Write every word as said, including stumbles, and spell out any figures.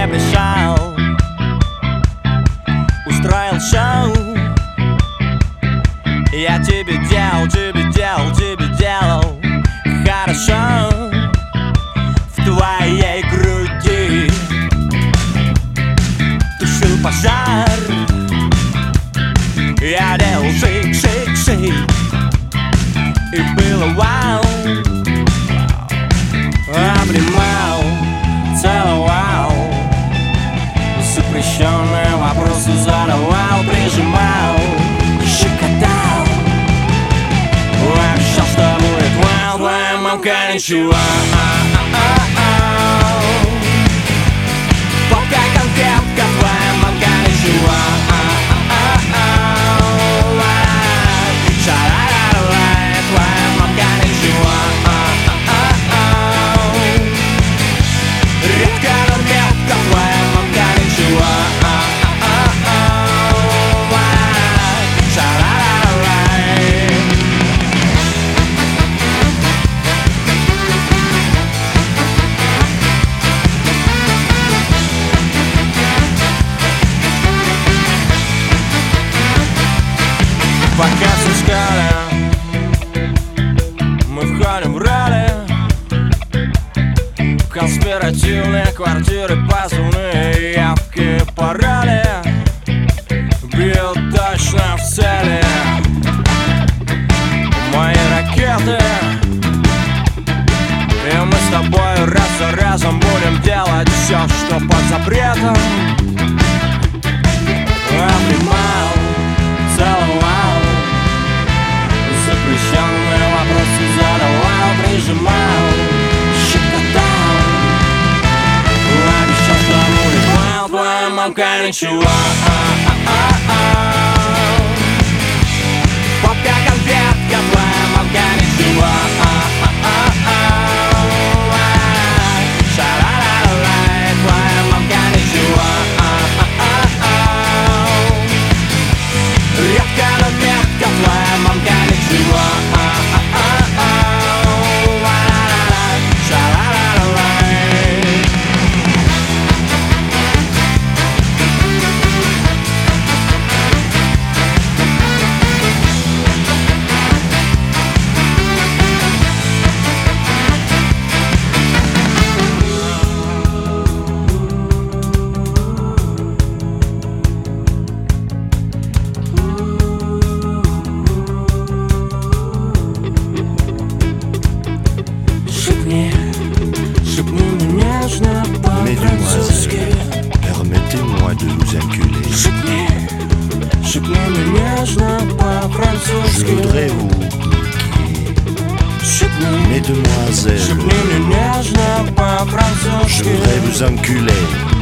тебе пришел, устроил шоу. Я тебе делал, тебе делал, тебе делал хорошо в твоей груди. Тушил пожар, я делал шик, шик, шик, и было вау. Обнимал, целовал, запрещенные вопросы задавал, прижимал, щекотал. Обещал, что будет вау, твоя мамка ничего. Пока конфетка, твоя мамка ничего. Шарарарай, твоя мамка ничего. Редко, но метко, твоя мамка ничего. Пока все скали, мы входим в роли. Конспиративные квартиры, позывные явки, пароли. Бьют точно в цели мои ракеты. И мы с тобой раз за разом будем делать все, что под запретом. Обнимал, целовал, запрещенные вопросы задавал, прижимал, щекотал. Обещал, что будет вау, твоя мамка ничего. Пока конфетка, твоя мамка ничего. Шарарарай, твоя мамка ничего. Редко, но метко, твоя мамка ничего. Mesdemoiselles, permettez-moi de vous inculer. Je voudrais vous niquer. Mesdemoiselles, je voudrais vous enculer.